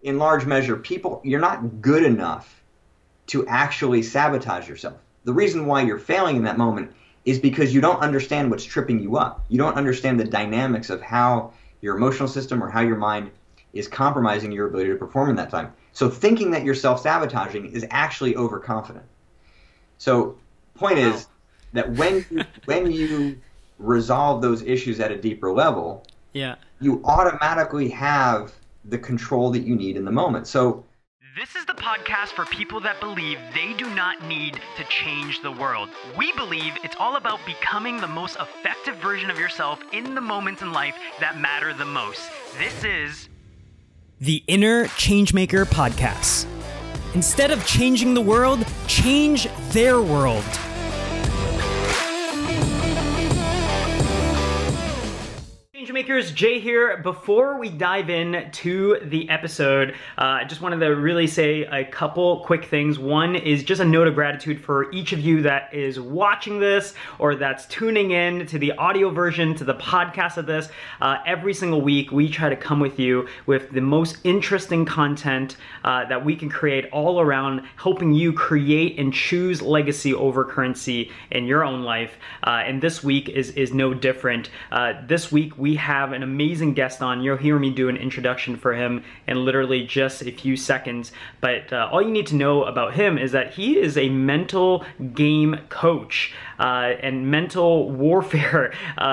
in large measure, people, you're not good enough to actually sabotage yourself. The reason why you're failing in that moment is because you don't understand what's tripping you up. You don't understand the dynamics of how your emotional system or how your mind is compromising your ability to perform in that time. So thinking that you're self-sabotaging is actually overconfident. So point is that when you resolve those issues at a deeper level, you automatically have the control that you need in the moment. So this is the podcast for people that believe they do not need to change the world. We believe it's all about becoming the most effective version of yourself in the moments in life that matter the most. This is the Inner Changemaker Podcast. Instead of changing the world, change their world. Changemakers, Jay here. Before we dive in to the episode, I just wanted to really say a couple quick things. One is just a note of gratitude for each of you that is watching this or that's tuning in to the audio version, to the podcast of this. Every single week, we try to come with you with the most interesting content that we can create all around helping you create and choose legacy over currency in your own life. And this week is no different. This week, we have an amazing guest on. You'll hear me do an introduction for him in literally just a few seconds. But all you need to know about him is that he is a mental game coach and mental warfare,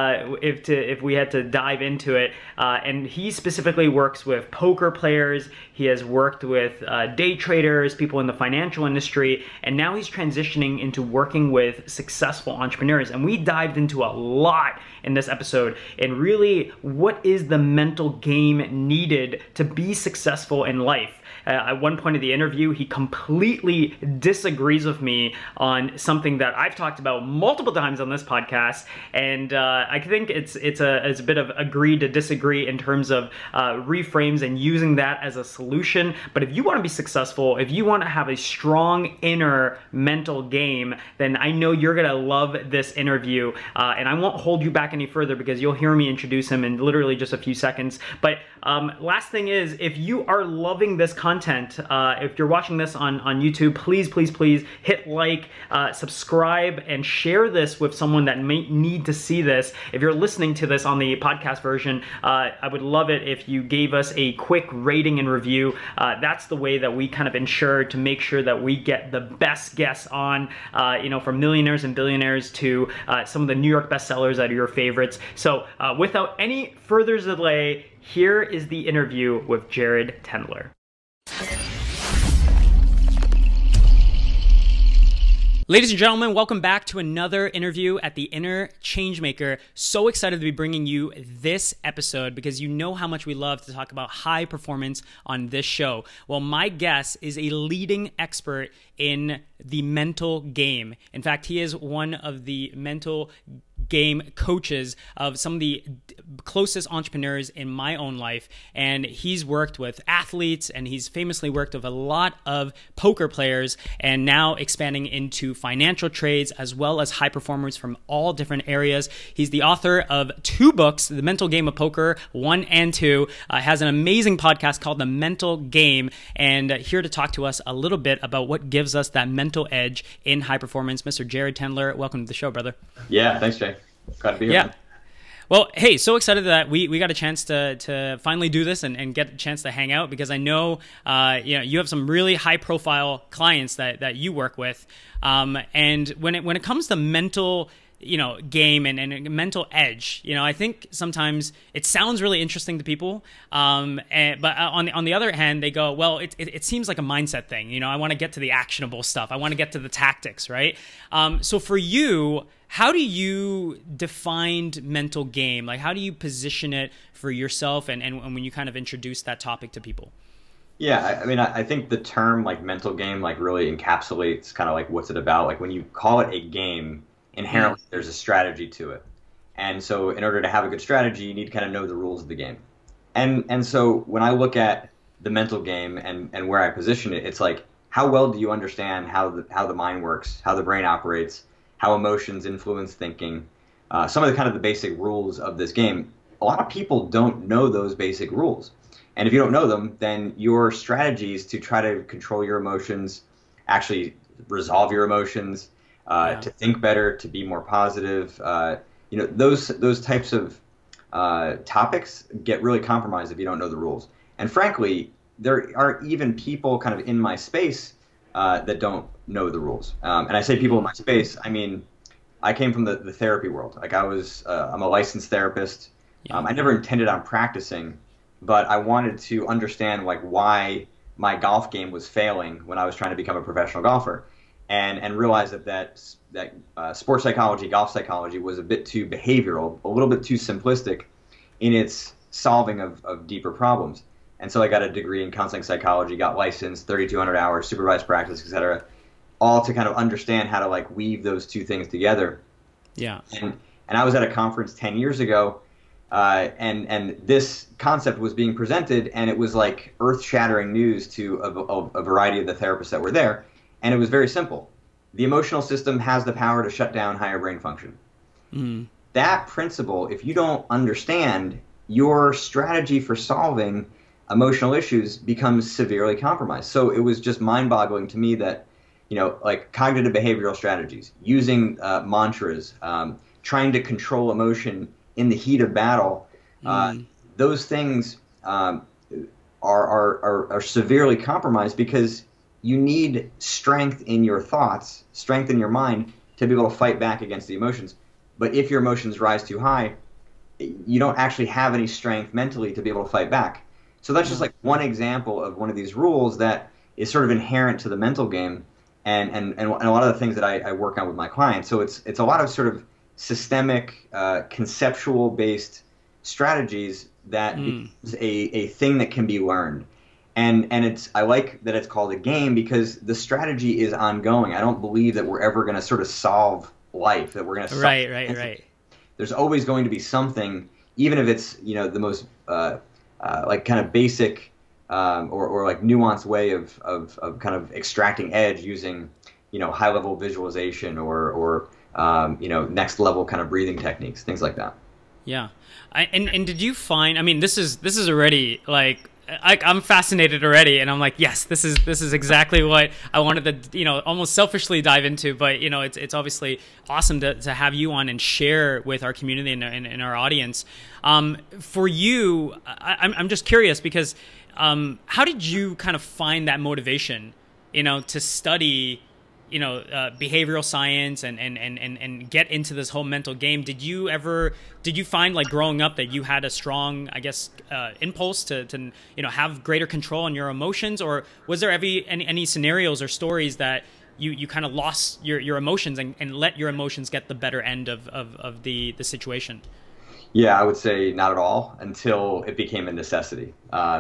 if we had to dive into it. And he specifically works with poker players. He has worked with day traders, people in the financial industry, and now he's transitioning into working with successful entrepreneurs. And we dived into a lot in this episode, and really, what is the mental game needed to be successful in life? At one point of the interview, he completely disagrees with me on something that I've talked about multiple times on this podcast, and I think it's a bit of agree to disagree in terms of reframes and using that as a solution. But if you want to be successful, if you want to have a strong inner mental game, then I know you're gonna love this interview, and I won't hold you back any further because you'll hear me introduce him in literally just a few seconds. But last thing is, if you are loving this content, if you're watching this on YouTube, please hit like, subscribe, and share this with someone that may need to see this. If you're listening to this on the podcast version, I would love it if you gave us a quick rating and review. That's the way that we kind of ensure to make sure that we get the best guests on, from millionaires and billionaires to some of the New York bestsellers that are your favorites. So without any further delay, here is the interview with Jared Tendler. Ladies and gentlemen, welcome back to another interview at the Inner Changemaker. So excited to be bringing you this episode because you know how much we love to talk about high performance on this show. Well, my guest is a leading expert in the mental game. In fact, he is one of the mental game coaches of some of the closest entrepreneurs in my own life, and he's worked with athletes, and he's famously worked with a lot of poker players, and now expanding into financial trades as well as high performers from all different areas. He's the author of 2 books, The Mental Game of Poker 1 and 2, has an amazing podcast called The Mental Game, and here to talk to us a little bit about what gives us that mental edge in high performance. Mr. Jared Tendler, welcome to the show, brother. Yeah, thanks, Jay. Glad to be here. Yeah. Well, hey, so excited that we got a chance to finally do this and get a chance to hang out because I know you have some really high profile clients that you work with, and when it comes to mental game and mental edge, I think sometimes it sounds really interesting to people, but on the other hand, they go, well, it seems like a mindset thing. I want to get to the actionable stuff. I want to get to the tactics, right? So for you, how do you define mental game? Like, how do you position it for yourself and when you kind of introduce that topic to people? Yeah, I mean, I think the term like mental game like really encapsulates kind of like what's it about. Like when you call it a game, inherently there's a strategy to it. And so in order to have a good strategy, you need to kind of know the rules of the game. And so when I look at the mental game and where I position it, it's like, how well do you understand how the mind works, how the brain operates, how emotions influence thinking, some of the kind of the basic rules of this game. A lot of people don't know those basic rules. And if you don't know them, then your strategies to try to control your emotions, actually resolve your emotions, to think better, to be more positive, those types of topics get really compromised if you don't know the rules. And frankly, there are even people kind of in my space that don't know the rules. And I say people in my space, I mean, I came from the therapy world. Like I'm a licensed therapist. I never intended on practicing, but I wanted to understand like why my golf game was failing when I was trying to become a professional golfer, and realized that sports psychology, golf psychology was a bit too behavioral, a little bit too simplistic in its solving of deeper problems. And so I got a degree in counseling psychology, got licensed, 3,200 hours, supervised practice, etc., all to kind of understand how to like weave those two things together. Yeah. And I was at a conference 10 years ago, and this concept was being presented, and it was like earth-shattering news to a variety of the therapists that were there. And it was very simple. The emotional system has the power to shut down higher brain function. Mm. That principle, if you don't understand, your strategy for solving emotional issues becomes severely compromised. So it was just mind-boggling to me that, like cognitive behavioral strategies, using mantras, trying to control emotion in the heat of battle, those things are severely compromised because you need strength in your thoughts, strength in your mind to be able to fight back against the emotions. But if your emotions rise too high, you don't actually have any strength mentally to be able to fight back. So that's just like one example of one of these rules that is sort of inherent to the mental game, and a lot of the things that I work on with my clients. So it's a lot of sort of systemic, conceptual-based strategies that is a thing that can be learned. And I like that it's called a game because the strategy is ongoing. I don't believe that we're ever going to sort of solve life, that we're going to solve Right. There's always going to be something, even if it's the most like kind of basic or like nuanced way of kind of extracting edge using high level visualization or next level kind of breathing techniques, things like that. Yeah. And did you find, I mean, this is already like, I'm fascinated already, and I'm like, yes, this is exactly what I wanted to, almost selfishly dive into. But it's obviously awesome to have you on and share with our community and our audience. For you, I'm just curious because how did you kind of find that motivation, to study, behavioral science and get into this whole mental game? Did you find like growing up that you had a strong, I guess, impulse to have greater control on your emotions, or was there any scenarios or stories that you kind of lost your emotions and let your emotions get the better end of the situation? Yeah, I would say not at all until it became a necessity.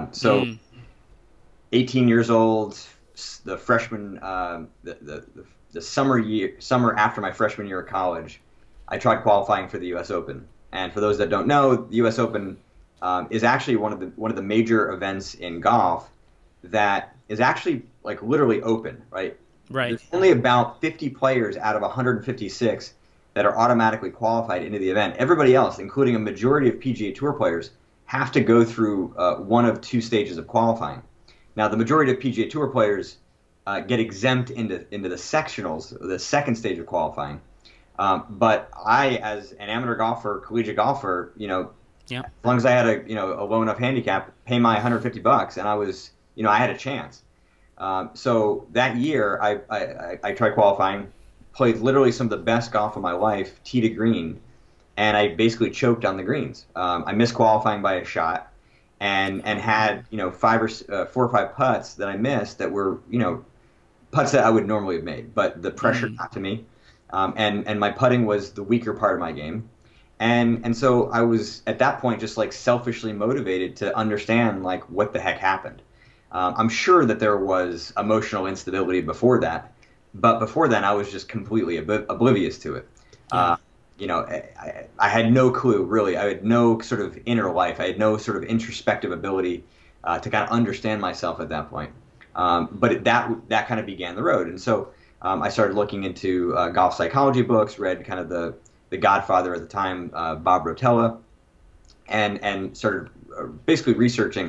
18 years old, the freshman, the summer after my freshman year of college, I tried qualifying for the U.S. Open. And for those that don't know, the U.S. Open is actually one of the major events in golf that is actually like literally open, right? Right. There's only about 50 players out of 156 that are automatically qualified into the event. Everybody else, including a majority of PGA Tour players, have to go through one of two stages of qualifying. Now, the majority of PGA Tour players get exempt into the sectionals, the second stage of qualifying. But I, as an amateur golfer, collegiate golfer, as long as I had a low enough handicap, pay my $150, and I had a chance. So that year, I tried qualifying, played literally some of the best golf of my life, tee to green, and I basically choked on the greens. I missed qualifying by a shot, and had 4 or 5 putts that I missed that were putts that I would normally have made, but the pressure got to me, and my putting was the weaker part of my game, and so I was at that point just like selfishly motivated to understand like what the heck happened. I'm sure that there was emotional instability before that, but before then I was just completely oblivious to it. I had no clue really. I had no sort of inner life. I had no sort of introspective ability to kind of understand myself at that point. But that kind of began the road, and so I started looking into golf psychology books, read kind of the Godfather at the time, Bob Rotella, and started basically researching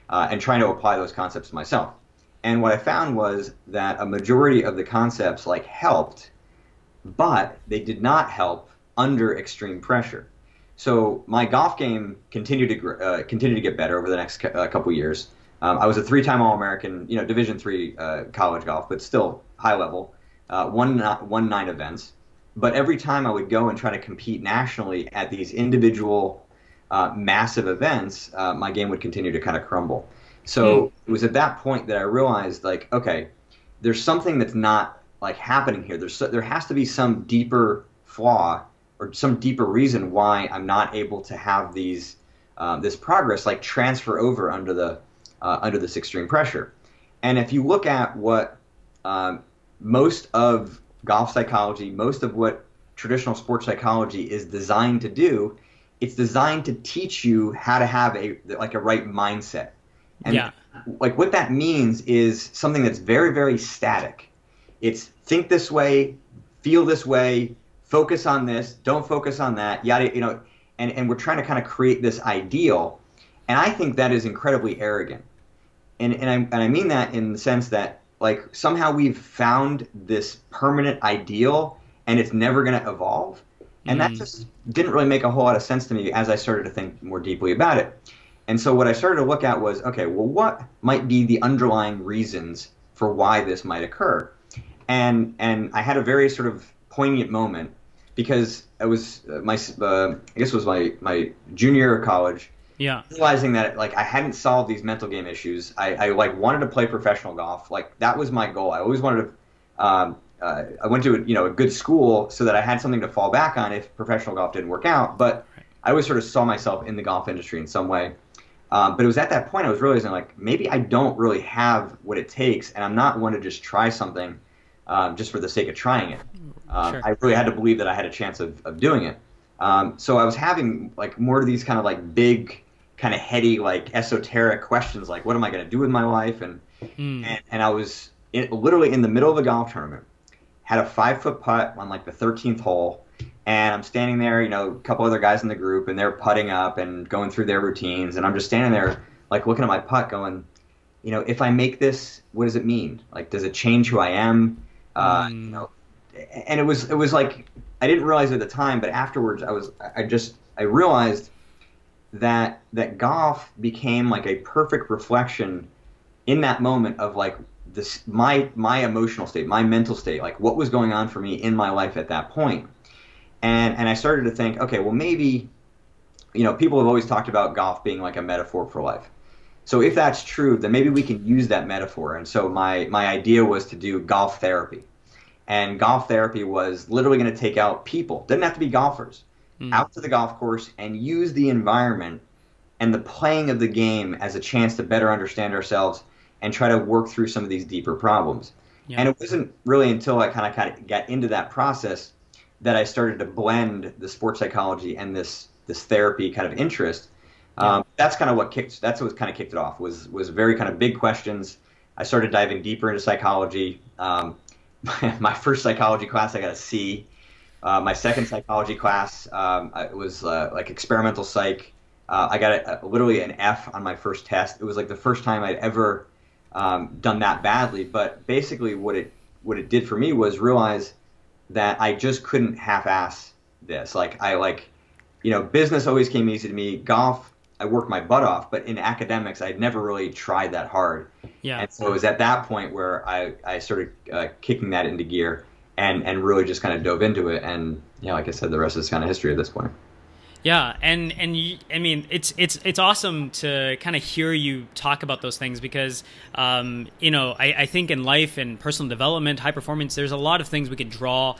and trying to apply those concepts to myself. And what I found was that a majority of the concepts like helped, but they did not help under extreme pressure. So my golf game continued to get better over the next couple years. I was a 3-time All-American, Division III college golf, but still high level. Won 9 events. But every time I would go and try to compete nationally at these individual massive events, my game would continue to kind of crumble. So it was at that point that I realized, like, okay, there's something that's not like happening here. There has to be some deeper flaw or some deeper reason why I'm not able to have these this progress like transfer over under this extreme pressure. And if you look at what most of golf psychology, most of what traditional sports psychology is designed to do, it's designed to teach you how to have a right mindset. And like what that means is something that's very, very static. It's think this way, feel this way, focus on this, don't focus on that, yada, and we're trying to kind of create this ideal. And I think that is incredibly arrogant. And I mean that in the sense that like somehow we've found this permanent ideal and it's never going to evolve. And that just didn't really make a whole lot of sense to me as I started to think more deeply about it. And so what I started to look at was, okay, well, what might be the underlying reasons for why this might occur? And I had a very sort of poignant moment because it was I guess it was my junior year of college. Yeah. Realizing that like I hadn't solved these mental game issues. I like wanted to play professional golf. Like that was my goal. I always wanted to. I went to a good school so that I had something to fall back on if professional golf didn't work out. But I always sort of saw myself in the golf industry in some way. But it was at that point I was realizing like maybe I don't really have what it takes, and I'm not one to just try something just for the sake of trying it. Sure. I really had to believe that I had a chance of doing it. So I was having like more of these kind of like big, kind of heady, like esoteric questions, like what am I going to do with my life? And I was literally in the middle of a golf tournament, had a 5-foot putt on like the 13th hole, and I'm standing there, a couple other guys in the group, and they're putting up and going through their routines, and I'm just standing there, like looking at my putt, going, if I make this, what does it mean? Like, does it change who I am? And it was like I didn't realize at the time, but afterwards I realized that golf became like a perfect reflection in that moment of like this my emotional state, my mental state, like what was going on for me in my life at that point. And I started to think, okay, well maybe people have always talked about golf being like a metaphor for life. So if that's true, then maybe we can use that metaphor. And so my idea was to do golf therapy. And golf therapy was literally going to take out people, didn't have to be golfers, out to the golf course and use the environment and the playing of the game as a chance to better understand ourselves and try to work through some of these deeper problems. Yeah. And it wasn't really until I kind of got into that process that I started to blend the sports psychology and this therapy kind of interest. That's kind of what kicked it off was very kind of big questions. I started diving deeper into psychology. My first psychology class, I got a C. My second psychology class, it was like experimental psych. I got literally an F on my first test. It was like the first time I'd ever done that badly. But basically what it did for me was realize that I just couldn't half-ass this. Business always came easy to me. Golf, I worked my butt off, but in academics, I'd never really tried that hard. Yeah. And so it was at that point where I started kicking that into gear and really just kind of dove into it. And like I said, the rest is kind of history at this point. Yeah, and I mean, it's awesome to kind of hear you talk about those things because, I think in life and personal development, high performance, there's a lot of things we could draw,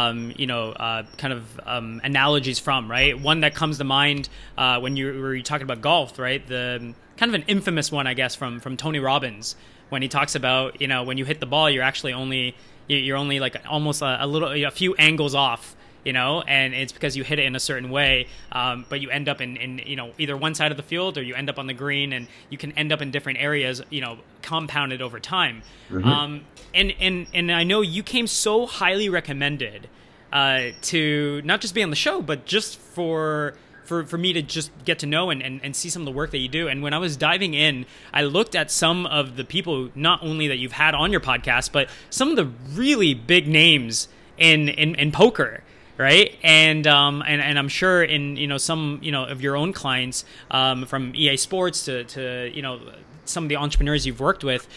analogies from, right? One that comes to mind when you were talking about golf, right? The kind of an infamous one, I guess, from Tony Robbins, when he talks about, when you hit the ball, you're actually only like almost a few angles off. And it's because you hit it in a certain way, but you end up in either one side of the field or you end up on the green, and you can end up in different areas, compounded over time. Mm-hmm. And I know you came so highly recommended to not just be on the show, but just for for me to just get to know and see some of the work that you do. And when I was diving in, I looked at some of the people, not only that you've had on your podcast, but some of the really big names in poker. Right. And I'm sure in, some, of your own clients, from EA Sports to, some of the entrepreneurs you've worked with,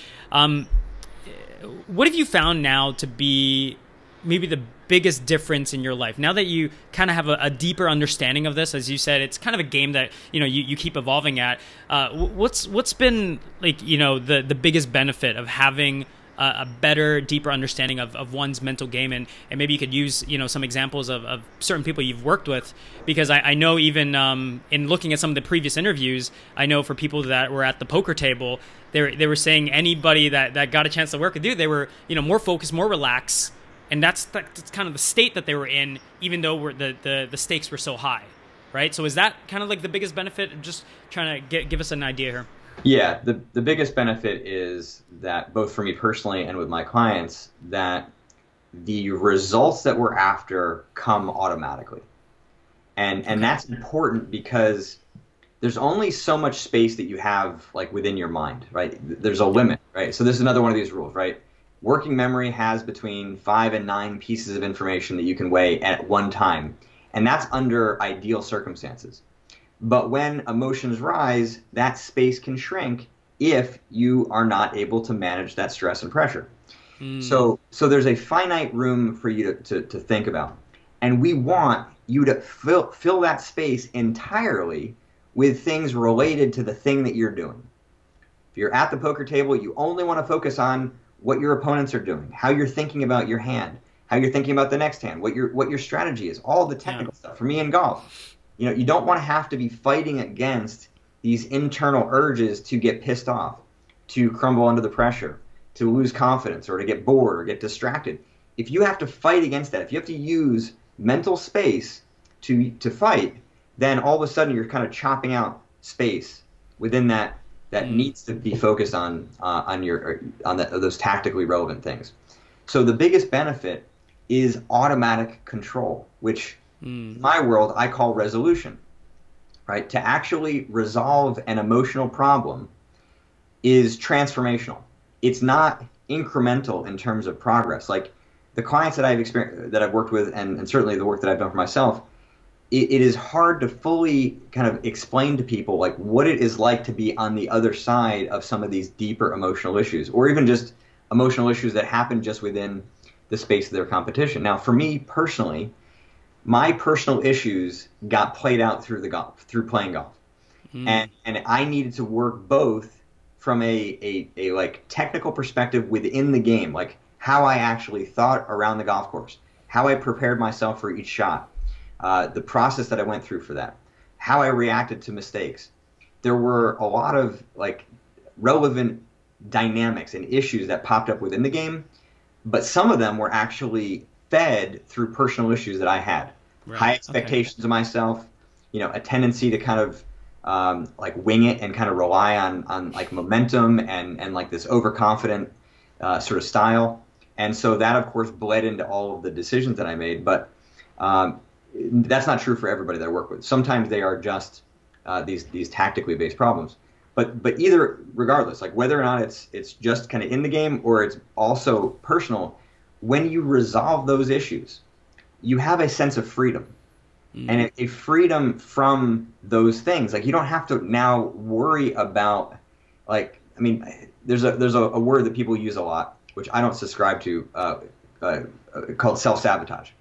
what have you found now to be maybe the biggest difference in your life now that you kind of have a deeper understanding of this? As you said, it's kind of a game that you keep evolving at. What's been like the biggest benefit of having a better, deeper understanding of one's mental game, and maybe you could use some examples of certain people you've worked with, because I know even in looking at some of the previous interviews, I know for people that were at the poker table, they were saying anybody that got a chance to work with you, they were more focused, more relaxed, and that's kind of the state that they were in, even though the stakes were so high, right? So is that kind of like the biggest benefit? Just trying to give us an idea here. Yeah, the biggest benefit is that, both for me personally and with my clients, that the results that we're after come automatically. And that's important because there's only so much space that you have like within your mind, right? There's a limit, right? So this is another one of these rules, right? Working memory has between 5 and 9 pieces of information that you can weigh at one time, and that's under ideal circumstances. But when emotions rise, that space can shrink if you are not able to manage that stress and pressure. So there's a finite room for you to think about. And we want you to fill that space entirely with things related to the thing that you're doing. If you're at the poker table, you only want to focus on what your opponents are doing, how you're thinking about your hand, how you're thinking about the next hand, what your strategy is, all the technical stuff. For me in golf, you don't want to have to be fighting against these internal urges to get pissed off, to crumble under the pressure, to lose confidence, or to get bored or get distracted. If you have to fight against that, if you have to use mental space to fight, then all of a sudden you're kind of chopping out space within that needs to be focused on those tactically relevant things. So the biggest benefit is automatic control, which in my world I call resolution. Right? To actually resolve an emotional problem is transformational. It's not incremental in terms of progress. Like the clients that I've worked with, and certainly the work that I've done for myself, it is hard to fully kind of explain to people like what it is like to be on the other side of some of these deeper emotional issues, or even just emotional issues that happen just within the space of their competition. Now, for me personally, my personal issues got played out through playing golf, and I needed to work both from a like technical perspective within the game, like how I actually thought around the golf course, how I prepared myself for each shot, the process that I went through for that, how I reacted to mistakes. There were a lot of like relevant dynamics and issues that popped up within the game, but some of them were actually fed through personal issues that I had. Right. High expectations of myself, a tendency to kind of like wing it and kind of rely on like momentum and like this overconfident sort of style. And so that, of course, bled into all of the decisions that I made. But that's not true for everybody that I work with. Sometimes they are just these tactically based problems. But either regardless, like whether or not it's just kind of in the game or it's also personal, when you resolve those issues, you have a sense of freedom and a freedom from those things. Like you don't have to now worry about there's a word that people use a lot, which I don't subscribe to, called self-sabotage.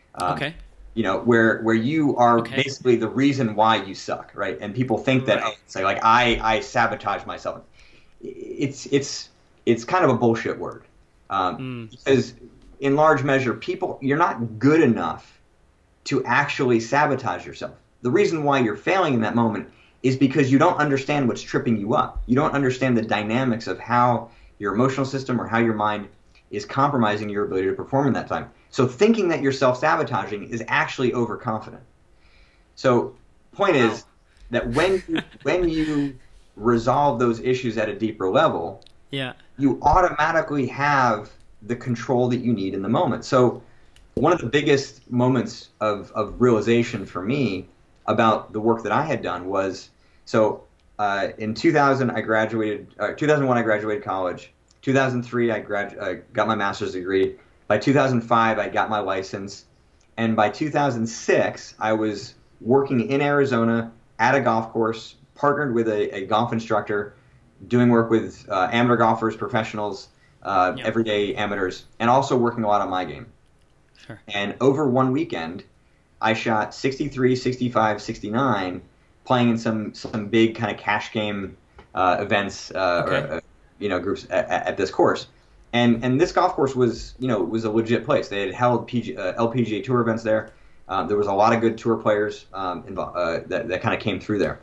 Where you are basically the reason why you suck, right? And people think that say like I sabotage myself. It's kind of a bullshit word, because in large measure, you're not good enough to actually sabotage yourself. The reason why you're failing in that moment is because you don't understand what's tripping you up. You don't understand the dynamics of how your emotional system or how your mind is compromising your ability to perform in that time. So thinking that you're self-sabotaging is actually overconfident. So point is that when you resolve those issues at a deeper level, you automatically have the control that you need in the moment. So one of the biggest moments of realization for me about the work that I had done was, so in 2000 I graduated, 2001 I graduated college. 2003 I got my master's degree. By 2005 I got my license, and by 2006 I was working in Arizona at a golf course, partnered with a golf instructor, doing work with amateur golfers, professionals, everyday amateurs, and also working a lot on my game. Sure. And over one weekend, I shot 63, 65, 69, playing in some big kind of cash game events, groups at this course. And this golf course was a legit place. They had held LPGA Tour events there. There was a lot of good tour players involved, that kind of came through there.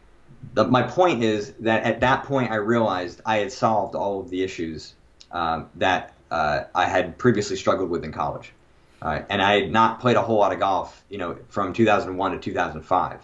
My point is that at that point I realized I had solved all of the issues that I had previously struggled with in college. And I had not played a whole lot of golf, from 2001 to 2005.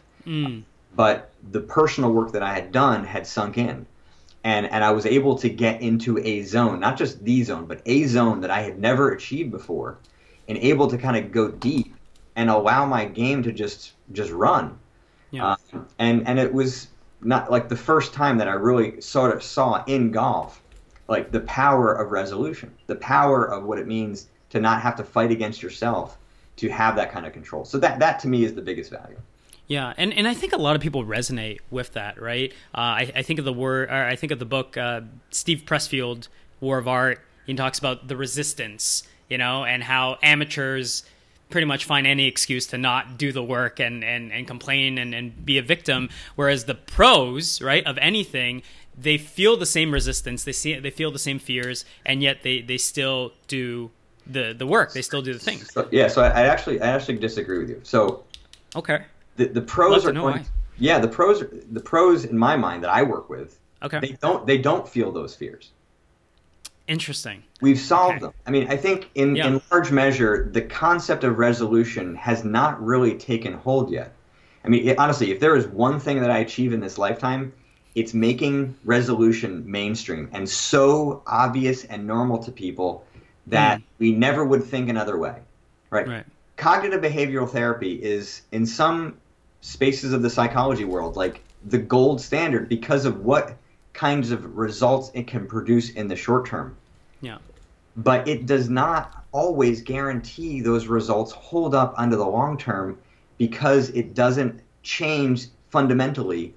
But the personal work that I had done had sunk in. And I was able to get into a zone, not just the zone, but a zone that I had never achieved before, and able to kind of go deep and allow my game to just run. Yeah. And it was not like the first time that I really sort of saw in golf, like the power of resolution, the power of what it means to not have to fight against yourself, to have that kind of control. So that to me is the biggest value. Yeah, and I think a lot of people resonate with that, right? I think of the book Steve Pressfield, War of Art. He talks about the resistance, and how amateurs pretty much find any excuse to not do the work and complain and be a victim, whereas the pros, right, of anything, they feel the same resistance, they feel the same fears, and yet they still do the work, they still do the things. So I actually disagree with you. So okay. The pros are going. Yeah, the pros in my mind that I work with. Okay. They don't feel those fears. Interesting. We've solved them. I mean, I think in large measure the concept of resolution has not really taken hold yet. I mean, honestly, if there is one thing that I achieve in this lifetime, it's making resolution mainstream and so obvious and normal to people that we never would think another way. Right. Cognitive behavioral therapy is, in some spaces of the psychology world, like the gold standard because of what kinds of results it can produce in the short term. Yeah. But it does not always guarantee those results hold up under the long term, because it doesn't change fundamentally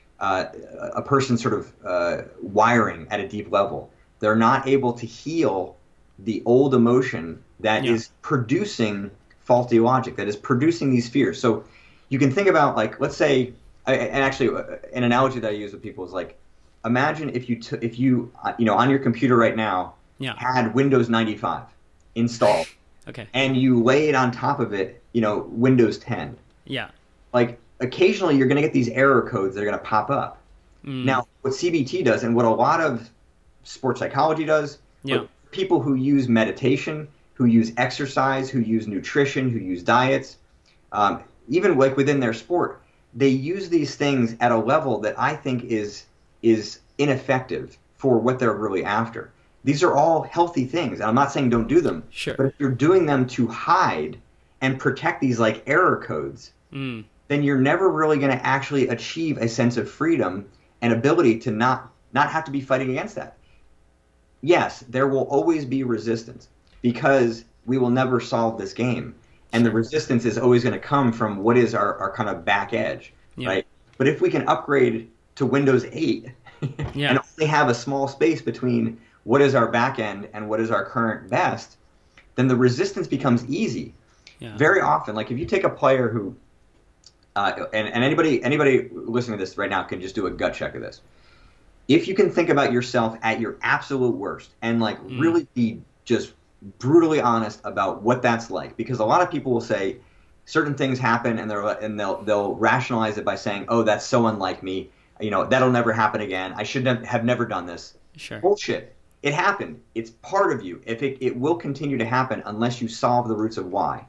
a person's sort of wiring at a deep level. They're not able to heal the old emotion that is producing faulty logic, that is producing these fears. So you can think about, like, let's say, and actually an analogy that I use with people is like, imagine if you on your computer right now had Windows 95 installed, okay, and you laid on top of it, Windows 10. Yeah. Like, occasionally you're going to get these error codes that are going to pop up. Now, what CBT does, and what a lot of sports psychology does, people who use meditation, who use exercise, who use nutrition, who use diets, even like within their sport, they use these things at a level that I think is ineffective for what they're really after. These are all healthy things, and I'm not saying don't do them. Sure. But if you're doing them to hide and protect these like error codes, then you're never really going to actually achieve a sense of freedom and ability to not have to be fighting against that. Yes, there will always be resistance, because we will never solve this game. And the resistance is always going to come from what is our kind of back edge, right? But if we can upgrade to Windows 8 and only have a small space between what is our back end and what is our current best, then the resistance becomes easy. Yeah. Very often, like if you take a player who, and anybody listening to this right now can just do a gut check of this. If you can think about yourself at your absolute worst and like really be just brutally honest about what that's like, because a lot of people will say certain things happen and they'll rationalize it by saying, oh, that's so unlike me, that'll never happen again, I should have never done this. Sure. Bullshit. It happened. It's part of you. If it will continue to happen unless you solve the roots of why.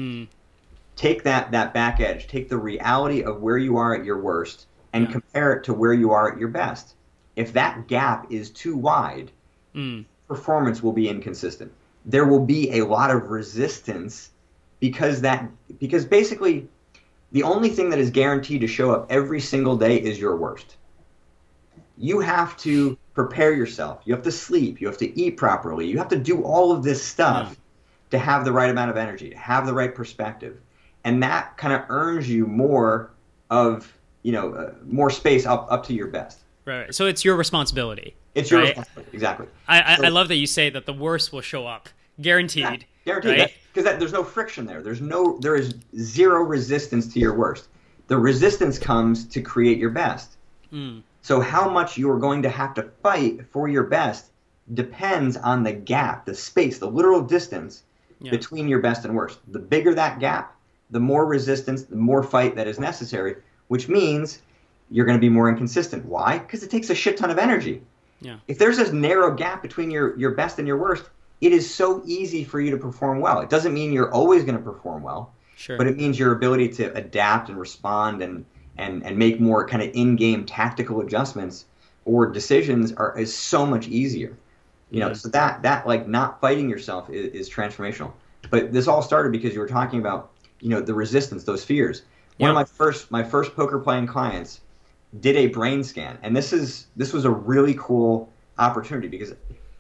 Take that back edge, take the reality of where you are at your worst and compare it to where you are at your best. If that gap is too wide, performance will be inconsistent. There will be a lot of resistance because basically The only thing that is guaranteed to show up every single day is your worst. You have to prepare yourself. You have to sleep. You have to eat properly. You have to do all of this stuff to have the right amount of energy, to have the right perspective. And that kind of earns you more of, more space up to your best. Right. So it's your responsibility. It's your responsibility. Exactly. I love that you say that the worst will show up. Guaranteed. Yeah, guaranteed. Right? Because there's no friction there. There is zero resistance to your worst. The resistance comes to create your best. So how much you are going to have to fight for your best depends on the gap, the space, the literal distance between your best and worst. The bigger that gap, the more resistance, the more fight that is necessary, which means you're going to be more inconsistent. Why? Because it takes a shit ton of energy. Yeah. If there's this narrow gap between your best and your worst, it is so easy for you to perform well. It doesn't mean you're always going to perform well, but it means your ability to adapt and respond and make more kind of in-game tactical adjustments or decisions is so much easier. So that like not fighting yourself is transformational. But this all started because you were talking about, the resistance, those fears. One of my first poker playing clients did a brain scan, and this was a really cool opportunity because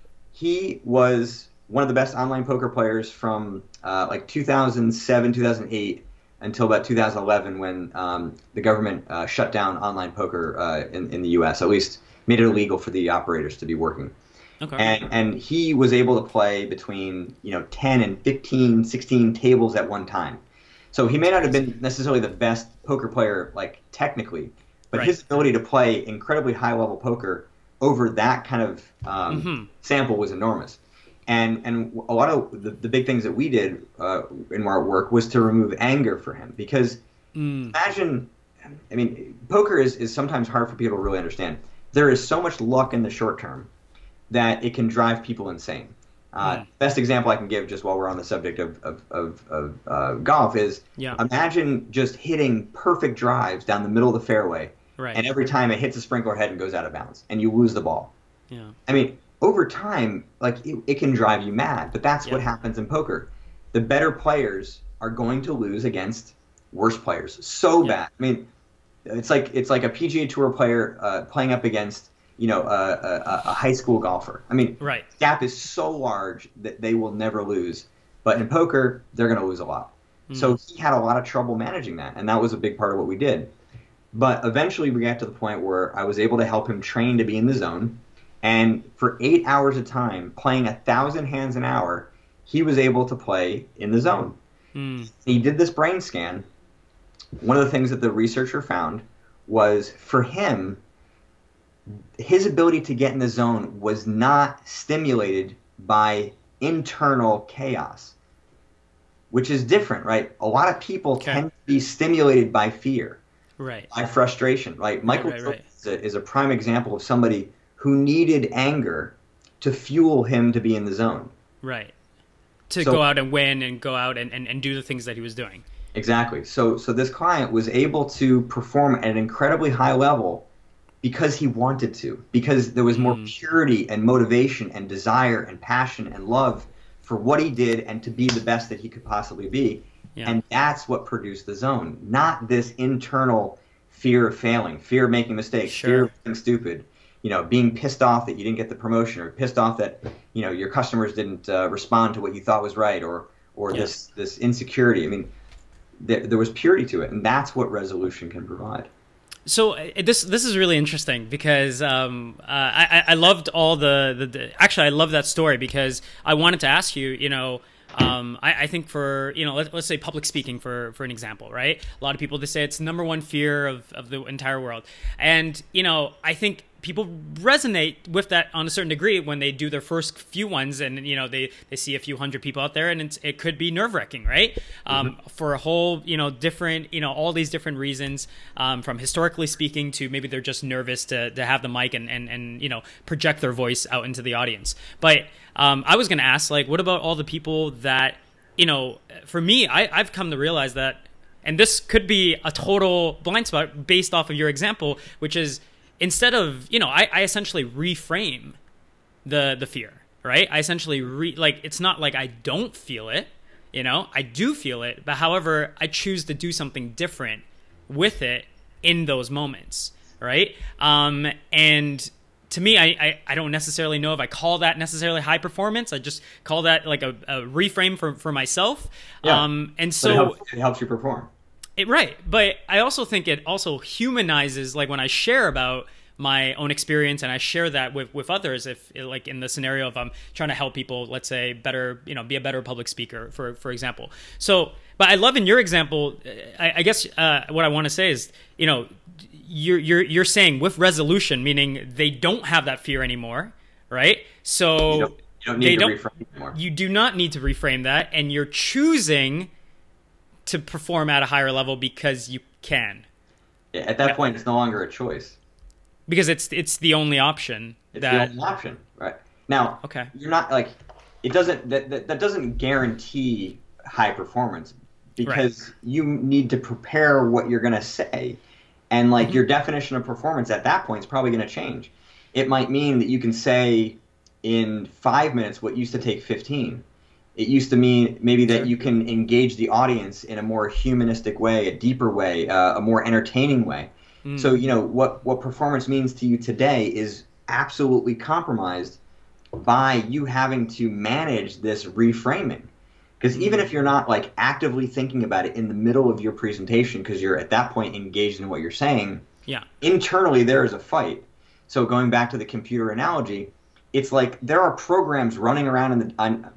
he was one of the best online poker players from like 2007, 2008 until about 2011 when the government shut down online poker in the U.S., at least made it illegal for the operators to be working. Okay. And he was able to play between 10 and 15, 16 tables at one time. So he may not have been necessarily the best poker player like technically, but his ability to play incredibly high level poker over that kind of sample was enormous. And a lot of the big things that we did in our work was to remove anger for him because imagine, poker is sometimes hard for people to really understand. There is so much luck in the short term that it can drive people insane. Best example I can give just while we're on the subject of golf is imagine just hitting perfect drives down the middle of the fairway and every time it hits a sprinkler head and goes out of bounds and you lose the ball. Over time, like it can drive you mad, but that's what happens in poker. The better players are going to lose against worse players so bad. It's like a PGA Tour player playing up against a high school golfer. The gap is so large that they will never lose. But in poker, they're going to lose a lot. So he had a lot of trouble managing that, and that was a big part of what we did. But eventually we got to the point where I was able to help him train to be in the zone. And for 8 hours a time, playing 1,000 hands an hour, he was able to play in the zone. He did this brain scan. One of the things that the researcher found was for him, his ability to get in the zone was not stimulated by internal chaos, which is different, right? A lot of people tend to be stimulated by fear, by frustration, right? Michael is a prime example of somebody who needed anger to fuel him to be in the zone. To go out and win and go out and do the things that he was doing. Exactly. So this client was able to perform at an incredibly high level because he wanted to, because there was more purity and motivation and desire and passion and love for what he did and to be the best that he could possibly be. And that's what produced the zone, not this internal fear of failing, fear of making mistakes, fear of being stupid. Being pissed off that you didn't get the promotion, or pissed off that your customers didn't respond to what you thought was right, or this insecurity. There was purity to it, and that's what resolution can provide. So this is really interesting because I loved all actually I love that story because I wanted to ask you, I think for, let's say public speaking for an example, right? A lot of people, they say it's number one fear of the entire world. And, I think people resonate with that on a certain degree when they do their first few ones and, they see a few hundred people out there and it could be nerve-wracking, right? For a whole, different, all these different reasons, from historically speaking to maybe they're just nervous to have the mic and project their voice out into the audience. But I was going to ask, what about all the people that, for me, I've come to realize that, and this could be a total blind spot based off of your example, which is, instead of, I essentially reframe the fear, right? I essentially it's not like I don't feel it. You know, I do feel it, but however, I choose to do something different with it in those moments, right? And to me, I don't necessarily know if I call that necessarily high performance. I just call that like a reframe for myself. Yeah. And so it helps you perform. Right. But I also think it also humanizes, like when I share about my own experience and I share that with others, if like in the scenario of I'm trying to help people, let's say better, you know, be a better public speaker, for example. So, but I love in your example, I guess what I want to say is, you know, you're saying with resolution, meaning they don't have that fear anymore, right? So you don't need to reframe anymore. You do not need to reframe that, and you're choosing to perform at a higher level because you can. Yeah, at that point, it's no longer a choice. Because it's the only option. It's the only option, right? Now, okay. You're not like it doesn't that doesn't guarantee high performance because right. you need to prepare what you're going to say, and like your definition of performance at that point is probably going to change. It might mean that you can say in 5 minutes what used to take 15. It used to mean maybe that you can engage the audience in a more humanistic way, a deeper way, a more entertaining way. So, you know, what performance means to you today is absolutely compromised by you having to manage this reframing. Because even if you're not like actively thinking about it in the middle of your presentation, because you're at that point engaged in what you're saying, internally there is a fight. So going back to the computer analogy, it's like there are programs running around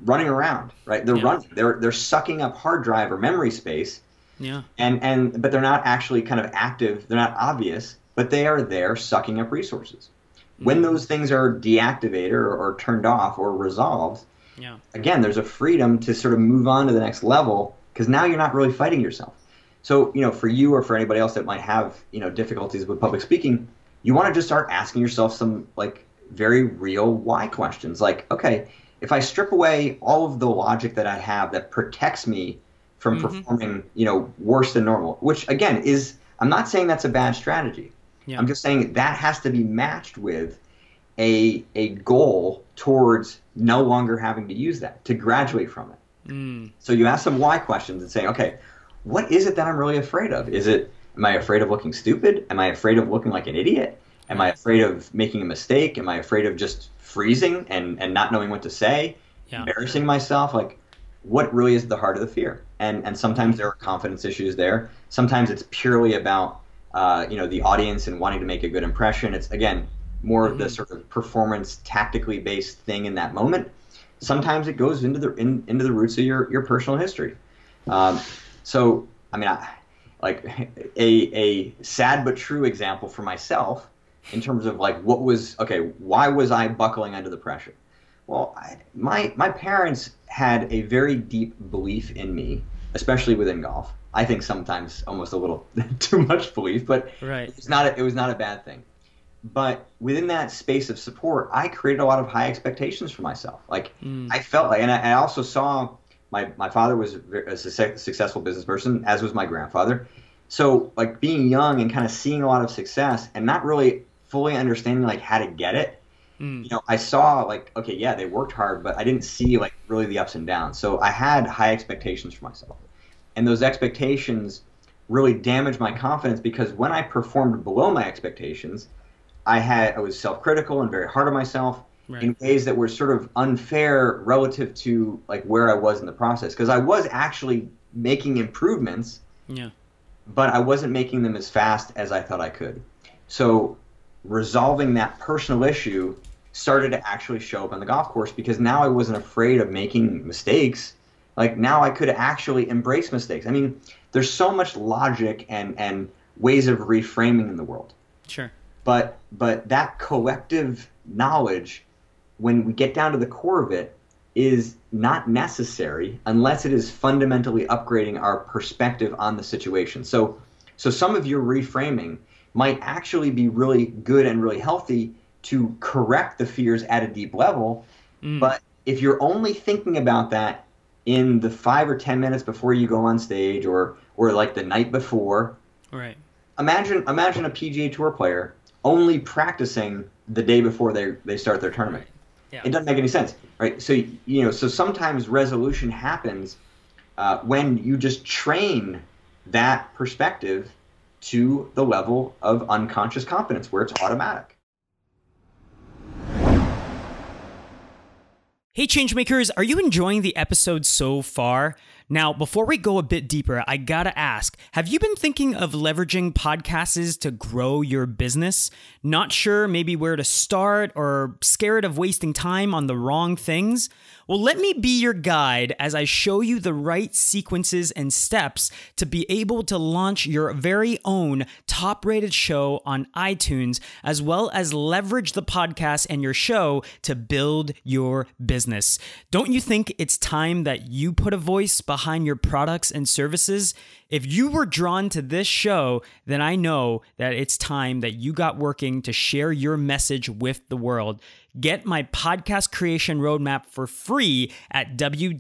right? They're running. They're sucking up hard drive or memory space. Yeah. But they're not actually kind of active. They're not obvious, but they are there sucking up resources. When those things are deactivated or turned off or resolved, again, there's a freedom to sort of move on to the next level because now you're not really fighting yourself. So, you know, for you or for anybody else that might have, you know, difficulties with public speaking, you want to just start asking yourself some like very real why questions. Like, okay, if I strip away all of the logic that I have that protects me from performing, you know, worse than normal, which again I'm not saying that's a bad strategy. I'm just saying that has to be matched with a goal towards no longer having to use that, to graduate from it. So you ask some why questions and say, okay, what is it that I'm really afraid of? Am I afraid of looking stupid? Am I afraid of looking like an idiot? Am I afraid of making a mistake? Am I afraid of just freezing and not knowing what to say, embarrassing myself? Like, what really is the heart of the fear? And sometimes there are confidence issues there. Sometimes it's purely about you know, the audience and wanting to make a good impression. It's again more of the sort of performance tactically based thing in that moment. Sometimes it goes into the roots of your personal history. So I mean, like a sad but true example for myself in terms of like why was I buckling under the pressure? Well, my parents had a very deep belief in me, especially within golf. I think sometimes almost a little too much belief, but it was not a bad thing. But within that space of support, I created a lot of high expectations for myself. Like I felt like, and I also saw my father was a successful business person, as was my grandfather. So like being young and kind of seeing a lot of success and not really fully understanding like how to get it. You know, I saw like, okay, yeah, they worked hard, but I didn't see like really the ups and downs. So I had high expectations for myself. And those expectations really damaged my confidence because when I performed below my expectations, I was self-critical and very hard on myself in ways that were sort of unfair relative to like where I was in the process. Because I was actually making improvements, but I wasn't making them as fast as I thought I could. So resolving that personal issue started to actually show up on the golf course because now I wasn't afraid of making mistakes. Like now I could actually embrace mistakes. I mean, there's so much logic and ways of reframing in the world. Sure. But that collective knowledge, when we get down to the core of it, is not necessary unless it is fundamentally upgrading our perspective on the situation. So some of your reframing might actually be really good and really healthy to correct the fears at a deep level. But if you're only thinking about that in the 5 or 10 minutes before you go on stage or like the night before, imagine a PGA Tour player only practicing the day before they start their tournament. It doesn't make any sense, right? So so sometimes resolution happens when you just train that perspective to the level of unconscious competence where it's automatic. Hey Changemakers, are you enjoying the episode so far? Now, before we go a bit deeper, I gotta ask, have you been thinking of leveraging podcasts to grow your business? Not sure maybe where to start or scared of wasting time on the wrong things? Well, let me be your guide as I show you the right sequences and steps to be able to launch your very own top-rated show on iTunes, as well as leverage the podcast and your show to build your business. Don't you think it's time that you put a voice behind your products and services? If you were drawn to this show, then I know that it's time that you got working to share your message with the world. Get my podcast creation roadmap for free at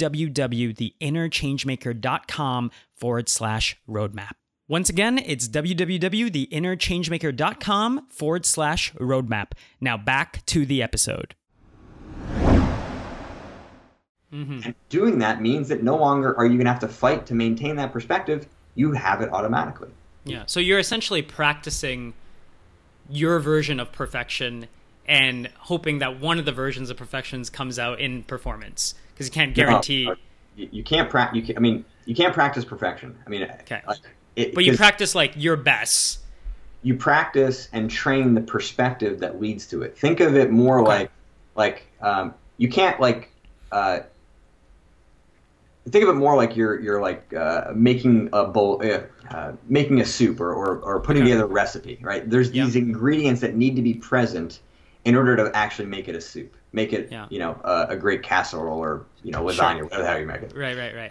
www.theinnerchangemaker.com/roadmap. Once again, it's www.theinnerchangemaker.com/roadmap. Now back to the episode. And doing that means that no longer are you going to have to fight to maintain that perspective. You have it automatically. Yeah. So you're essentially practicing your version of perfection and hoping that one of the versions of perfections comes out in performance, because you can't guarantee. No, you can't practice. I mean, you can't practice perfection. I mean, okay. But you practice like your best. You practice and train the perspective that leads to it. Think of it more like you can't think of it more like you're like making a bowl, making a soup or putting together a recipe, right? There's these ingredients that need to be present in order to actually make it a soup, make it a great casserole or lasagna, whatever the hell you make it. Right.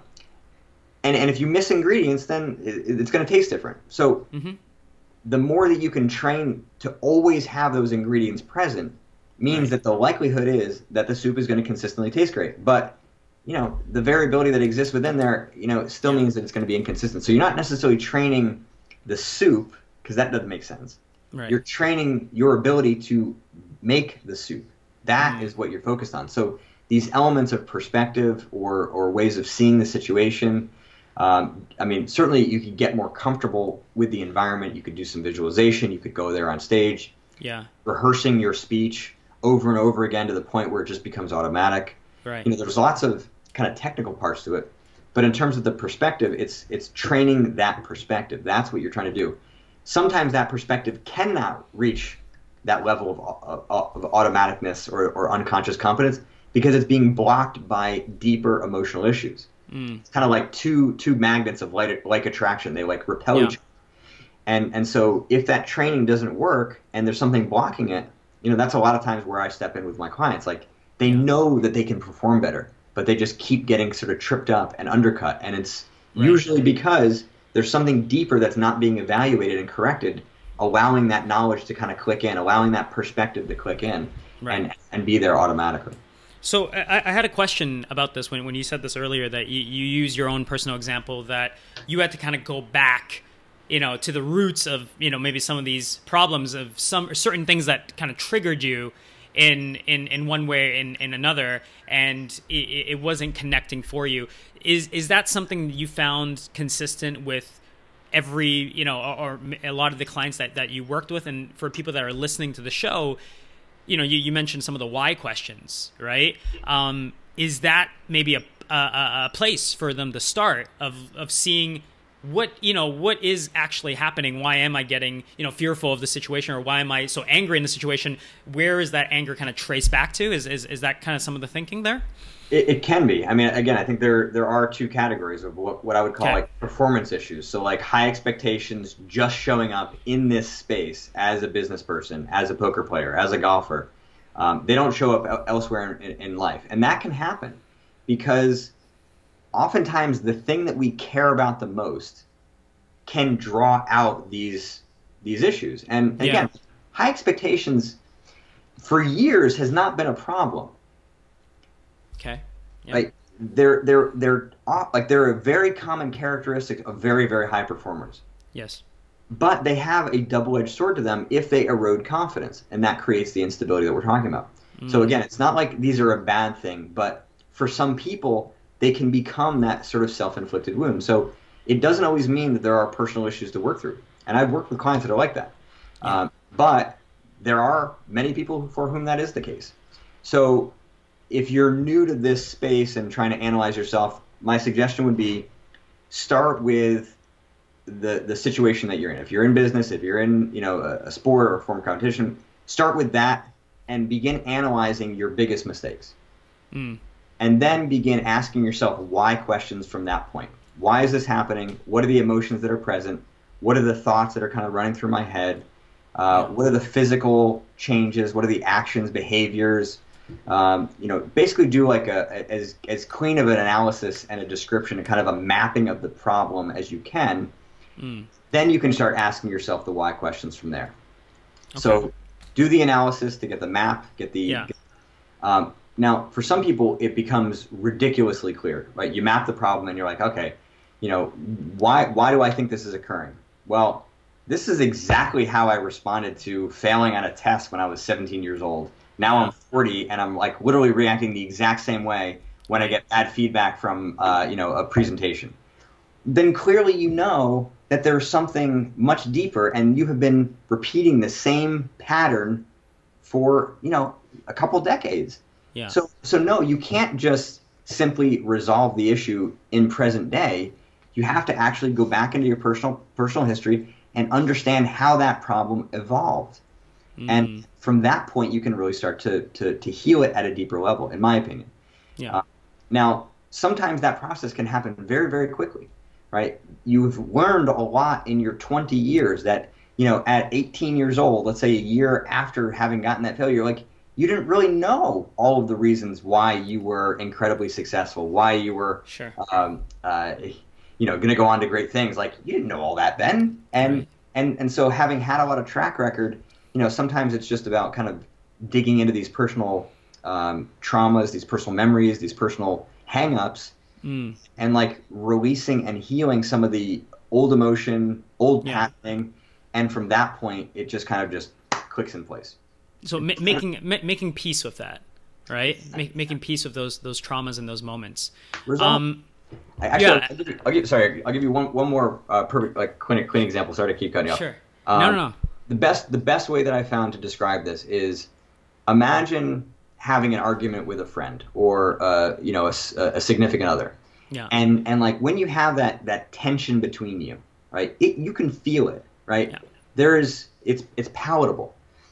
And if you miss ingredients, then it's going to taste different. So the more that you can train to always have those ingredients present means that the likelihood is that the soup is going to consistently taste great. But the variability that exists within there, still means that it's going to be inconsistent. So you're not necessarily training the soup, because that doesn't make sense. Right. You're training your ability to make the soup. That is what you're focused on. So these elements of perspective or ways of seeing the situation, certainly you could get more comfortable with the environment. You could do some visualization. You could go there on stage, rehearsing your speech over and over again to the point where it just becomes automatic. Right. There's lots of kind of technical parts to it, but in terms of the perspective, it's training that perspective. That's what you're trying to do. Sometimes that perspective cannot reach that level of automaticness or unconscious competence because it's being blocked by deeper emotional issues. It's kind of like two magnets of like attraction. They repel each other. And so if that training doesn't work and there's something blocking it, that's a lot of times where I step in with my clients. They know that they can perform better, but they just keep getting sort of tripped up and undercut. And it's usually because there's something deeper that's not being evaluated and corrected, allowing that knowledge to kind of click in, allowing that perspective to click in and be there automatically. So I had a question about this when you said this earlier, that you use your own personal example that you had to kind of go back, to the roots of, maybe some of these problems of some certain things that kind of triggered you in one way in another, and it wasn't connecting for you. Is that something that you found consistent with every, or a lot of the clients that you worked with? And for people that are listening to the show, you mentioned some of the why questions, right? Is that maybe a place for them to start of seeing what is actually happening? Why am I getting fearful of the situation, or why am I so angry in the situation? Where is that anger kind of traced back to? Is that kind of some of the thinking there? It can be. I mean, again, I think there are two categories of what I would call performance issues. So high expectations, just showing up in this space as a business person, as a poker player, as a golfer. They don't show up elsewhere in life, and that can happen because oftentimes the thing that we care about the most can draw out these issues. And again, high expectations for years has not been a problem. Okay. Yep. They're a very common characteristic of very, very high performers. Yes. But they have a double-edged sword to them if they erode confidence, and that creates the instability that we're talking about. So again, it's not like these are a bad thing, but for some people, they can become that sort of self-inflicted wound. So it doesn't always mean that there are personal issues to work through. And I've worked with clients that are like that. But there are many people for whom that is the case. So if you're new to this space and trying to analyze yourself, my suggestion would be start with the situation that you're in. If you're in business, if you're in a sport or a form of competition, start with that and begin analyzing your biggest mistakes. And then begin asking yourself why questions from that point. Why is this happening? What are the emotions that are present? What are the thoughts that are kind of running through my head? What are the physical changes? What are the actions, behaviors? Basically do like as clean of an analysis and a description and kind of a mapping of the problem as you can. Then you can start asking yourself the why questions from there. Okay. So do the analysis to get the map, now, for some people, it becomes ridiculously clear, right? You map the problem and you're like, okay, why do I think this is occurring? Well, this is exactly how I responded to failing on a test when I was 17 years old. Now I'm 40 and I'm like literally reacting the exact same way when I get bad feedback from a presentation. Then clearly you know that there's something much deeper and you have been repeating the same pattern for a couple decades. Yeah. So no, you can't just simply resolve the issue in present day. You have to actually go back into your personal history and understand how that problem evolved. And from that point, you can really start to heal it at a deeper level, in my opinion. Yeah. Now, sometimes that process can happen very, very quickly, right? You've learned a lot in your 20 years that, at 18 years old, let's say a year after having gotten that failure, like, you didn't really know all of the reasons why you were incredibly successful, why you were, going to go on to great things. Like, you didn't know all that then. And so having had a lot of track record, sometimes it's just about kind of digging into these personal traumas, these personal memories, these personal hang-ups, and like releasing and healing some of the old emotion, old patterning. And from that point, it just kind of just clicks in place. So making peace with that, right? Making peace with those traumas and those moments. I'll give you one more perfect, like, clean example. Sorry to keep cutting you off. Sure. No. The best way that I found to describe this is, imagine having an argument with a friend or a significant other. Yeah. And like when you have that tension between you, right? You can feel it, right? Yeah. It's palatable.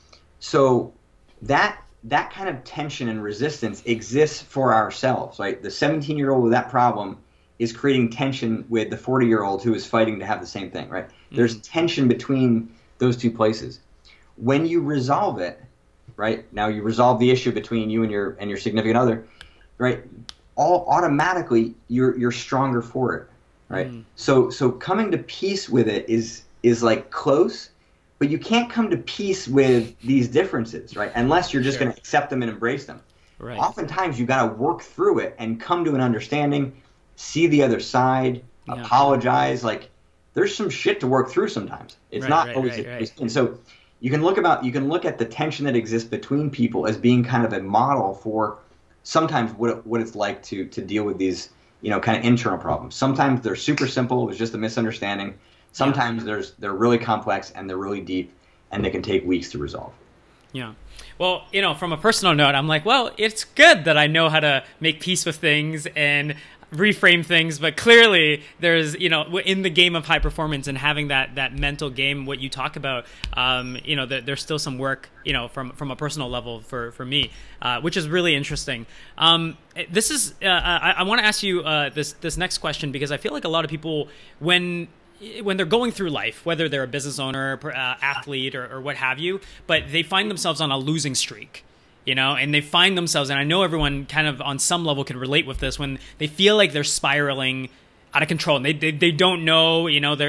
So that kind of tension and resistance exists for ourselves, right? The 17-year-old with that problem is creating tension with the 40-year-old who is fighting to have the same thing, right? There's tension between those two places. When you resolve it, right? Now you resolve the issue between you and your significant other, right? Automatically you're stronger for it, right? So coming to peace with it is like close. But you can't come to peace with these differences, right? Unless you're just going to accept them and embrace them. Right. Oftentimes, you got to work through it and come to an understanding, see the other side, apologize. Like, there's some shit to work through sometimes. It's not always. And so you can look at the tension that exists between people as being kind of a model for sometimes what it's like to deal with these kind of internal problems. Sometimes they're super simple. It was just a misunderstanding. Sometimes they're really complex and they're really deep and they can take weeks to resolve. Yeah. Well, from a personal note, I'm like, well, it's good that I know how to make peace with things and reframe things, but clearly there's, in the game of high performance and having that mental game, what you talk about, there's still some work, from a personal level for me, which is really interesting. This is, I want to ask you this next question, because I feel like a lot of people, when they're going through life, whether they're a business owner, athlete, or what have you, but they find themselves on a losing streak, and they find themselves, and I know everyone kind of on some level can relate with this, when they feel like they're spiraling out of control and they don't know,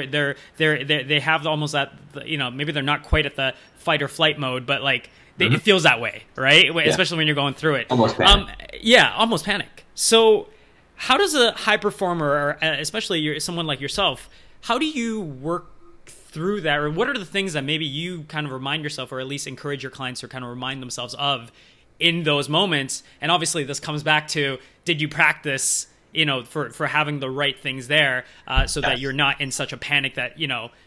they have almost that, maybe they're not quite at the fight or flight mode, but like it feels that way, right? Yeah. Especially when you're going through it. Almost panic. Almost panic. So how does a high performer, or especially someone like yourself, how do you work through that? Or what are the things that maybe you kind of remind yourself, or at least encourage your clients to kind of remind themselves of in those moments? And obviously this comes back to, did you practice, for having the right things there, so that you're not in such a panic that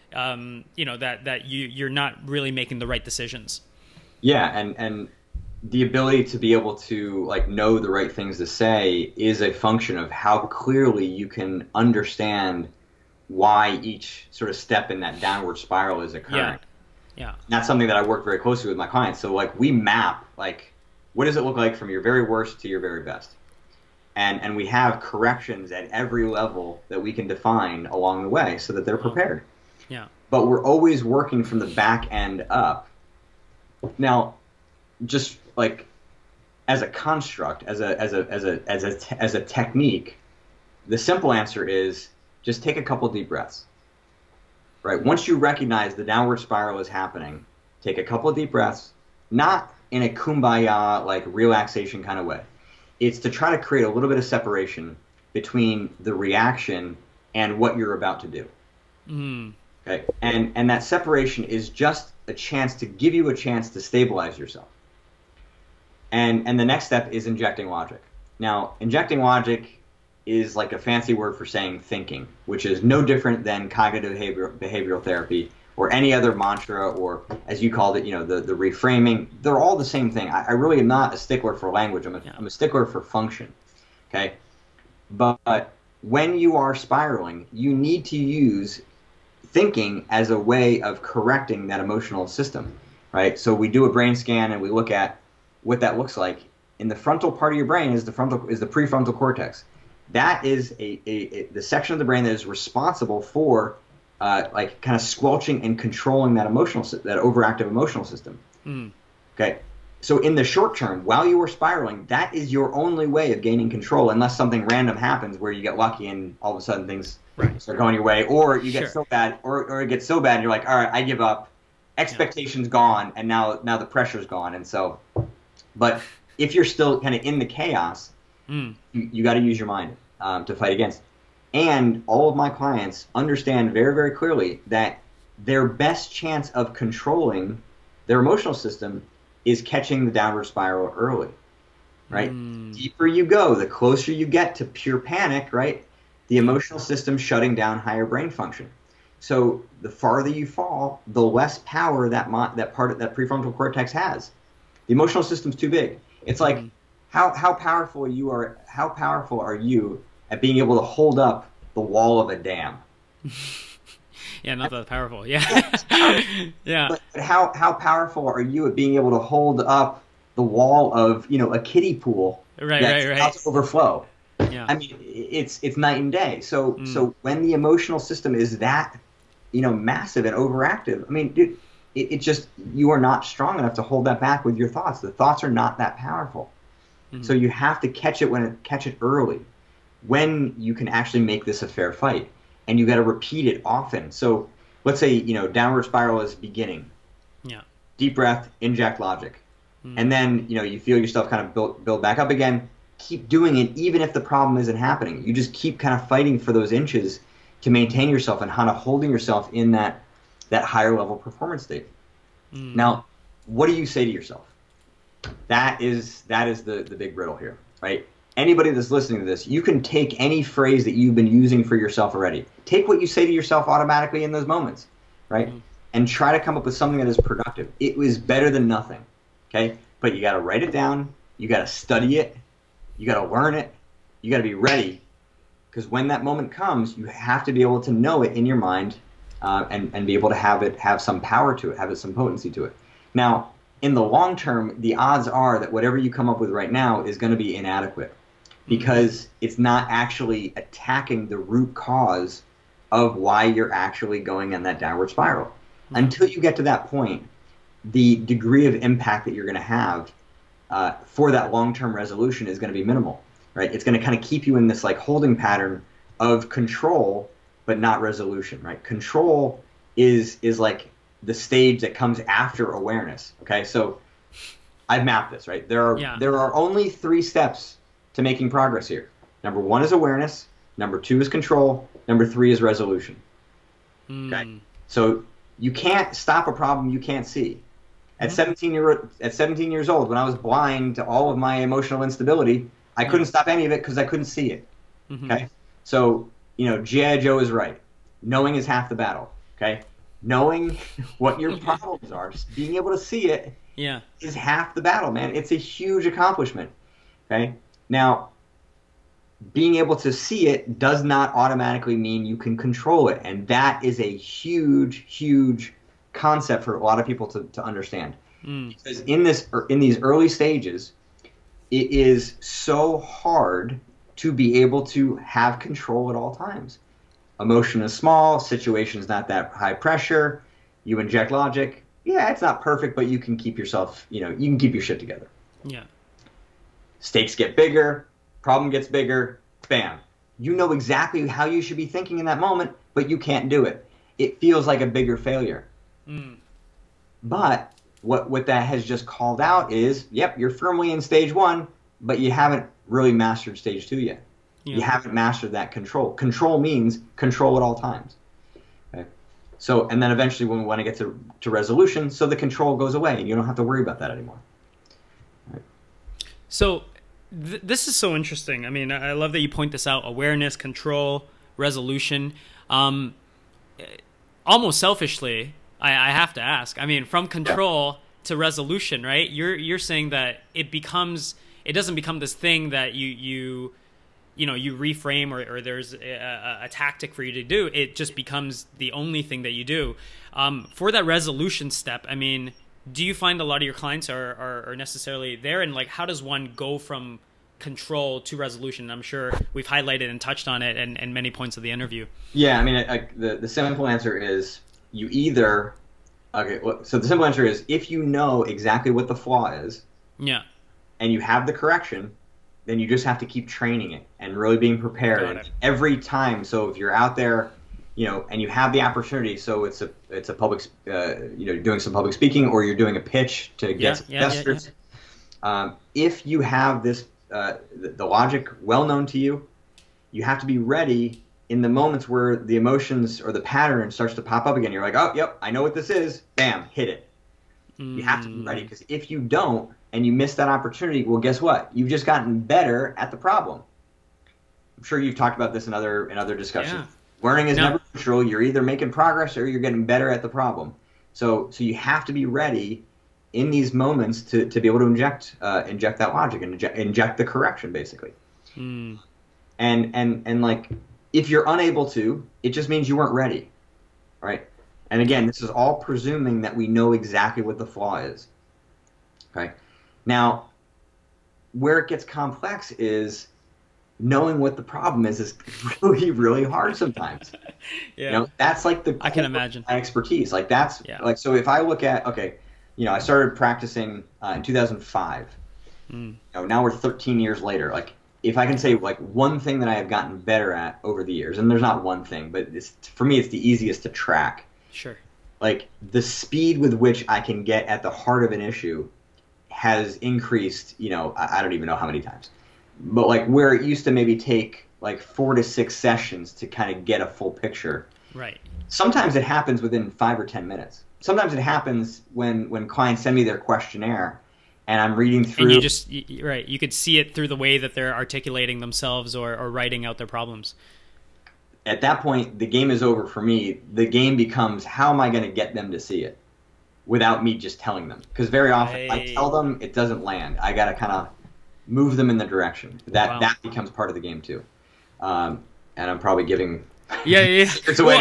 that you're not really making the right decisions. Yeah, and the ability to be able to like know the right things to say is a function of how clearly you can understand why each sort of step in that downward spiral is occurring. Yeah. And that's something that I work very closely with my clients. So like we map like what does it look like from your very worst to your very best. And we have corrections at every level that we can define along the way so that they're prepared. Yeah. But we're always working from the back end up. Now, just like as a construct, as a technique, the simple answer is just take a couple deep breaths. Right? Once you recognize the downward spiral is happening, take a couple of deep breaths, not in a kumbaya like relaxation kind of way. It's to try to create a little bit of separation between the reaction and what you're about to do. Okay? And that separation is just a chance to give you a chance to stabilize yourself. And the next step is injecting logic. Now, injecting logic is like a fancy word for saying thinking, which is no different than cognitive behavioral therapy or any other mantra, or as you called it, the reframing. They're all the same thing. I really am not a stickler for language. I'm a stickler for function. Okay, but when you are spiraling, you need to use thinking as a way of correcting that emotional system, right? So we do a brain scan and we look at what that looks like. In the frontal part of your brain is the prefrontal cortex. That is the section of the brain that is responsible for like kind of squelching and controlling that overactive emotional system. Okay, so in the short term, while you are spiraling, that is your only way of gaining control, unless something random happens where you get lucky and all of a sudden things start going your way, or you get so bad, or it gets so bad, and you're like, all right, I give up. Expectations gone, and now the pressure's gone, and so. But if you're still kind of in the chaos, you got to use your mind to fight against. And all of my clients understand very, very clearly that their best chance of controlling their emotional system is catching the downward spiral early, right? Deeper you go, the closer you get to pure panic, right? The emotional system shutting down higher brain function. So the farther you fall, the less power that part of that prefrontal cortex has. The emotional system's too big. It's like how powerful are you at being able to hold up the wall of a dam? Yeah, not that powerful. Yeah. Yeah. But how powerful are you at being able to hold up the wall of a kiddie pool that's about to overflow? Yeah. I mean, it's night and day. So when the emotional system is that massive and overactive, I mean, dude, it just, you are not strong enough to hold that back with your thoughts. The thoughts are not that powerful. So you have to catch it early, when you can actually make this a fair fight, and you got to repeat it often. So let's say downward spiral is beginning. Yeah. Deep breath, inject logic, and then you feel yourself kind of build back up again. Keep doing it even if the problem isn't happening. You just keep kind of fighting for those inches to maintain yourself and kind of holding yourself in that higher level performance state. Now, what do you say to yourself? That is the big riddle here, right? Anybody that's listening to this, you can take any phrase that you've been using for yourself already. Take what you say to yourself automatically in those moments, right? And try to come up with something that is productive. It was better than nothing, okay? But you got to write it down. You got to study it. You got to learn it. You got to be ready, because when that moment comes, you have to be able to know it in your mind, and be able to have some power to it, have some potency to it. Now, in the long term, the odds are that whatever you come up with right now is going to be inadequate, because it's not actually attacking the root cause of why you're actually going in that downward spiral. Until you get to that point, the degree of impact that you're going to have for that long-term resolution is going to be minimal, right? It's going to kind of keep you in this like holding pattern of control, but not resolution, right? Control is like the stage that comes after awareness. Okay, so I've mapped this, right? There are only 3 steps to making progress here. Number 1 is awareness. Number 2 is control. Number 3 is resolution. Okay, so you can't stop a problem you can't see. At 17 years old, when I was blind to all of my emotional instability, I couldn't stop any of it because I couldn't see it. Okay, so G.I. Joe is right. Knowing is half the battle. Okay, knowing what your problems are, just being able to see it, is half the battle, man. It's a huge accomplishment. Okay, now being able to see it does not automatically mean you can control it, and that is a huge, huge concept for a lot of people to understand. Because in these early stages, it is so hard to be able to have control at all times. Emotion is small, situation's not that high pressure, you inject logic. Yeah, it's not perfect, but you can keep yourself, you can keep your shit together. Yeah. Stakes get bigger, problem gets bigger, bam. You know exactly how you should be thinking in that moment, but you can't do it. It feels like a bigger failure. But what that has just called out is, yep, you're firmly in stage 1, but you haven't really mastered stage 2 yet. You haven't mastered that control. Control means control at all times. Okay? So, and then eventually when we want to get to resolution, so the control goes away and you don't have to worry about that anymore. Right. So this is so interesting. I mean, I love that you point this out: awareness, control, resolution. Almost selfishly, I have to ask. I mean, from control to resolution, right? You're saying that it doesn't become this thing that you reframe or there's a tactic for you to do. It just becomes the only thing that you do. For that resolution step, I mean, do you find a lot of your clients are necessarily there? And like, how does one go from control to resolution? I'm sure we've highlighted and touched on it in many points of the interview. Yeah, I mean, the simple answer is you either, so the simple answer is if you know exactly what the flaw is, and you have the correction, then you just have to keep training it and really being prepared every time. So if you're out there, and you have the opportunity, so it's a public, doing some public speaking, or you're doing a pitch to get some investors. If you have this, the logic well known to you, you have to be ready in the moments where the emotions or the pattern starts to pop up again. You're like, oh, yep, I know what this is. Bam, hit it. You have to be ready, because if you don't and you miss that opportunity, well, guess what? You've just gotten better at the problem. I'm sure you've talked about this in other discussions. Learning is never neutral. You're either making progress or you're getting better at the problem. So you have to be ready in these moments to be able to inject that logic and inject the correction, basically. And like, if you're unable to, it just means you weren't ready, right? And again, this is all presuming that we know exactly what the flaw is. Okay. Now, where it gets complex is knowing what the problem is really, really hard sometimes. That's like I can imagine expertise. Like that's like, so if I look at, I started practicing in 2005. Now we're 13 years later. Like, if I can say like one thing that I have gotten better at over the years, and there's not one thing, but for me, it's the easiest to track. Sure. Like, the speed with which I can get at the heart of an issue has increased, I don't even know how many times. But like, where it used to maybe take like 4 to 6 sessions to kind of get a full picture. Right. Sometimes it happens within 5 or 10 minutes. Sometimes it happens when clients send me their questionnaire and I'm reading through. And you could see it through the way that they're articulating themselves or writing out their problems. At that point, the game is over for me. The game becomes, how am I going to get them to see it without me just telling them? Because very often I tell them, it doesn't land. I got to kind of move them in the direction. That becomes part of the game too. And I'm probably giving secrets away.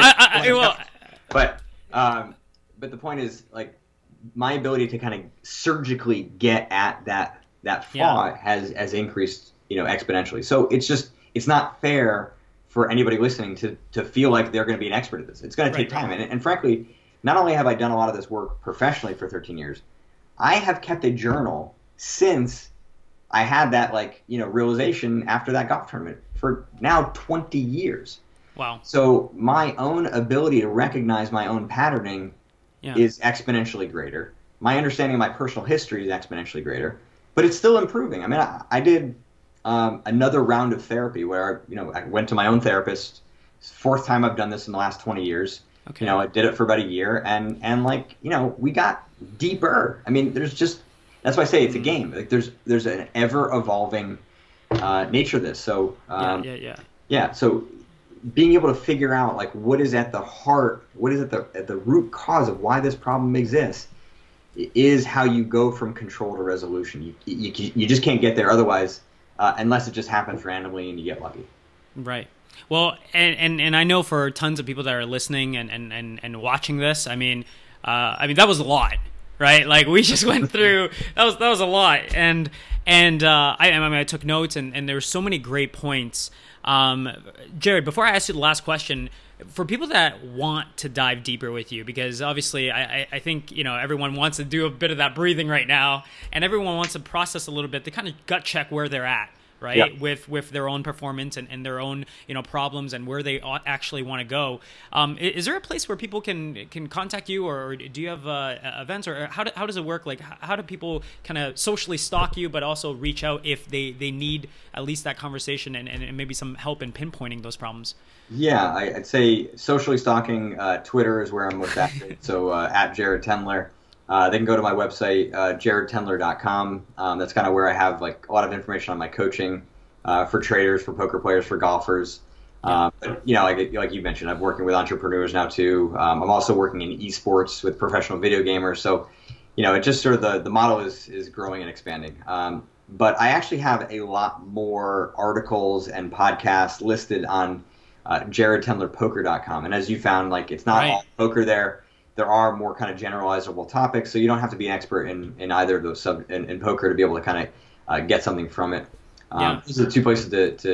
But the point is, like, my ability to kind of surgically get at that flaw has increased, exponentially. So it's not fair for anybody listening to feel like they're going to be an expert at this. It's going to take time. And frankly, not only have I done a lot of this work professionally for 13 years, I have kept a journal since I had that, realization after that golf tournament for now 20 years. Wow. So my own ability to recognize my own patterning is exponentially greater. My understanding of my personal history is exponentially greater, but it's still improving. I mean, I did another round of therapy where, I went to my own therapist. It's the 4th time I've done this in the last 20 years. Okay. I did it for about a year, and we got deeper. I mean, that's why I say it's a game. Like, there's an ever evolving nature of this. So Yeah, so being able to figure out like what is at the heart, what is at the root cause of why this problem exists, is how you go from control to resolution. You just can't get there otherwise, unless it just happens randomly and you get lucky. Right. Well, and I know for tons of people that are listening and watching this, I mean that was a lot, right? Like we just went through that was a lot, and I took notes, and there were so many great points. Jared, before I ask you the last question, for people that want to dive deeper with you, because obviously I think, everyone wants to do a bit of that breathing right now, and everyone wants to process a little bit to kind of gut check where they're at, right? Yeah. With their own performance and their own, problems and where they actually want to go. Is there a place where people can contact you, or do you have events, or how does it work? Like, how do people kind of socially stalk you, but also reach out if they need at least that conversation and maybe some help in pinpointing those problems? Yeah, I'd say socially stalking, Twitter is where I'm most active. So at Jared Tendler. They can go to my website, jaredtendler.com. That's kind of where I have like a lot of information on my coaching for traders, for poker players, for golfers. But like you mentioned, I'm working with entrepreneurs now too. I'm also working in esports with professional video gamers. So, it just sort of the model is growing and expanding. But I actually have a lot more articles and podcasts listed on jaredtendlerpoker.com. And as you found, like it's not all poker there. There are more kind of generalizable topics, so you don't have to be an expert in either of those in poker to be able to kind of get something from it. These are the two places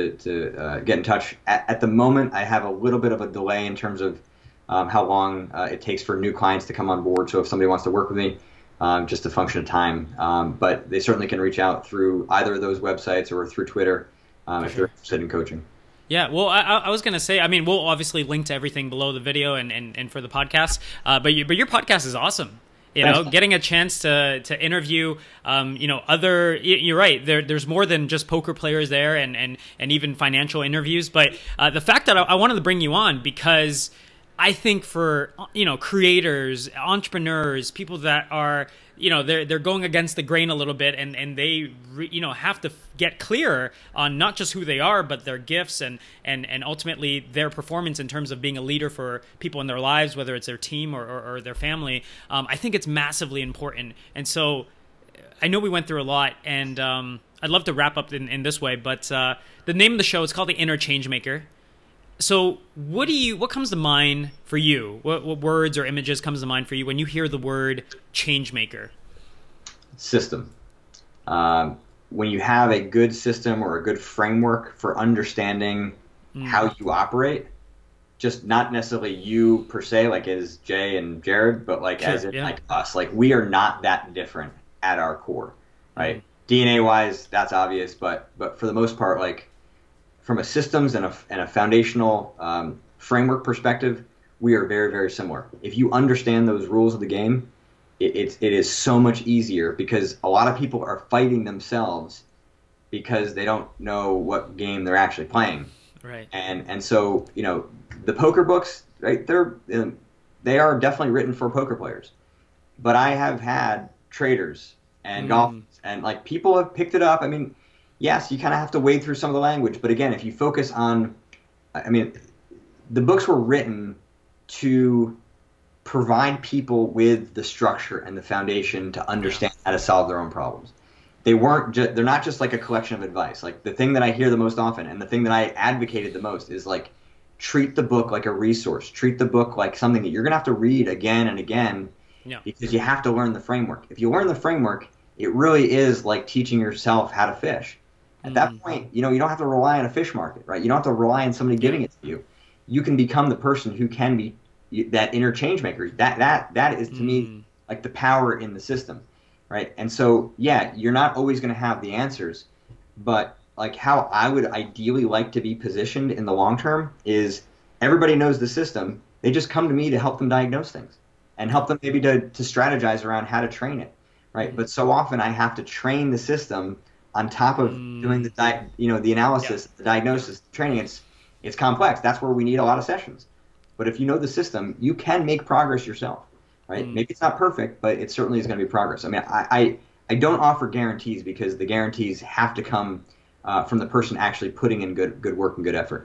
to get in touch. At the moment, I have a little bit of a delay in terms of how long it takes for new clients to come on board. So if somebody wants to work with me, just a function of time. But they certainly can reach out through either of those websites or through Twitter if they're interested in coaching. Yeah, well, I was going to say, I mean, we'll obviously link to everything below the video and for the podcast, but your podcast is awesome. Getting a chance to interview, other, you're right, there's more than just poker players there and even financial interviews, but the fact that I wanted to bring you on because I think for, creators, entrepreneurs, people that are, they're going against the grain a little bit and they, have to get clear on not just who they are, but their gifts and ultimately their performance in terms of being a leader for people in their lives, whether it's their team or their family. I think it's massively important. And so I know we went through a lot and I'd love to wrap up in this way, but the name of the show is called The Inner Changemaker. So what comes to mind for you? What words or images comes to mind for you when you hear the word changemaker? System. When you have a good system or a good framework for understanding how you operate, just not necessarily you per se, like as Jay and Jared, but like as in like us, like we are not that different at our core, right? DNA wise, that's obvious, but for the most part, like from a systems and a foundational framework perspective, we are very, very similar. If you understand those rules of the game, it is so much easier because a lot of people are fighting themselves because they don't know what game they're actually playing. Right. And so, the poker books, right, they are definitely written for poker players. But I have had traders and golfers and like people have picked it up. I mean, yes, you kind of have to wade through some of the language, but again, if you focus on, the books were written to provide people with the structure and the foundation to understand how to solve their own problems. They're not just like a collection of advice. Like the thing that I hear the most often and the thing that I advocated the most is like, treat the book like a resource. Treat the book like something that you're going to have to read again and again because you have to learn the framework. If you learn the framework, it really is like teaching yourself how to fish. At that point, you don't have to rely on a fish market, right? You don't have to rely on somebody giving it to you. You can become the person who can be that inner change maker. That is to me like the power in the system, right? And so, you're not always going to have the answers, but like how I would ideally like to be positioned in the long term is everybody knows the system. They just come to me to help them diagnose things and help them maybe to strategize around how to train it, right? But so often I have to train the system on top of doing the the analysis, the diagnosis, the training. It's complex. That's where we need a lot of sessions. But if you know the system, you can make progress yourself, right? Maybe it's not perfect, but it certainly is going to be progress. I mean, I don't offer guarantees because the guarantees have to come from the person actually putting in good work and good effort.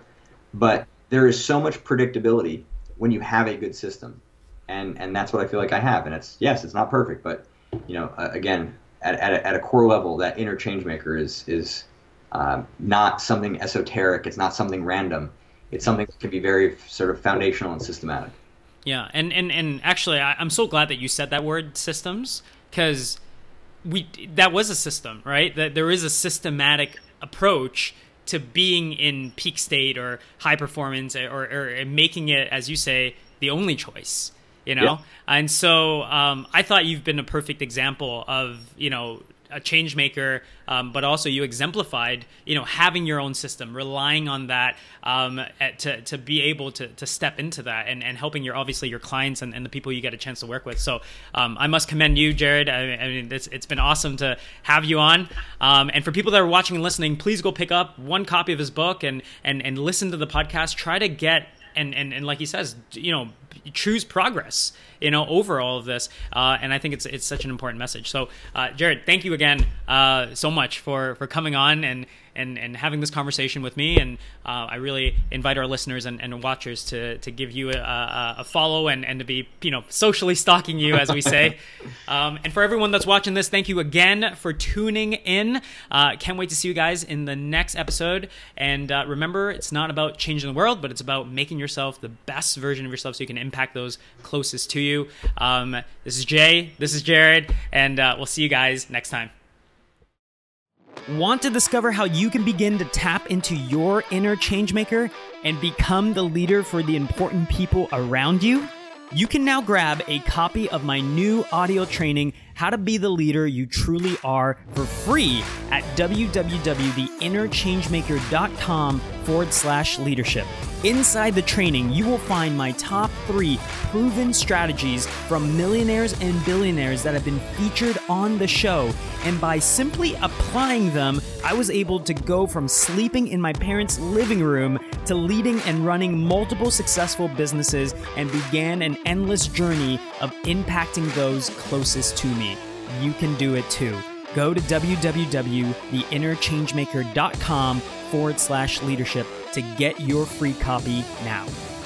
But there is so much predictability when you have a good system, and that's what I feel like I have. And it's not perfect, but again, at a core level, that inner change maker is not something esoteric. It's not something random. It's something that can be very sort of foundational and systematic. Yeah, and actually, I'm so glad that you said that word, systems, because that was a system, right? That there is a systematic approach to being in peak state or high performance, or making it, as you say, the only choice. Yeah. And so I thought you've been a perfect example of a change maker, but also you exemplified, having your own system, relying on that to be able to step into that and helping obviously your clients and the people you get a chance to work with. So I must commend you, Jared. I mean, it's been awesome to have you on. And for people that are watching and listening, please go pick up one copy of his book and listen to the podcast. Try to get, and like he says, choose progress, over all of this. And I think it's such an important message. So, Jared, thank you again so much for coming on and having this conversation with me. And I really invite our listeners and watchers to give you a follow and to be, socially stalking you, as we say. And for everyone that's watching this, thank you again for tuning in. Can't wait to see you guys in the next episode. And remember, it's not about changing the world, but it's about making yourself the best version of yourself so you can impact those closest to you. This is Jay, this is Jared, and we'll see you guys next time. Want to discover how you can begin to tap into your inner changemaker and become the leader for the important people around you? You can now grab a copy of my new audio training, How to Be the Leader You Truly Are, for free at www.theinnerchangemaker.com/leadership. Inside the training, you will find my top 3 proven strategies from millionaires and billionaires that have been featured on the show. And by simply applying them, I was able to go from sleeping in my parents' living room to leading and running multiple successful businesses, and began an endless journey of impacting those closest to me. You can do it too. Go to www.theinnerchangemaker.com/leadership to get your free copy now.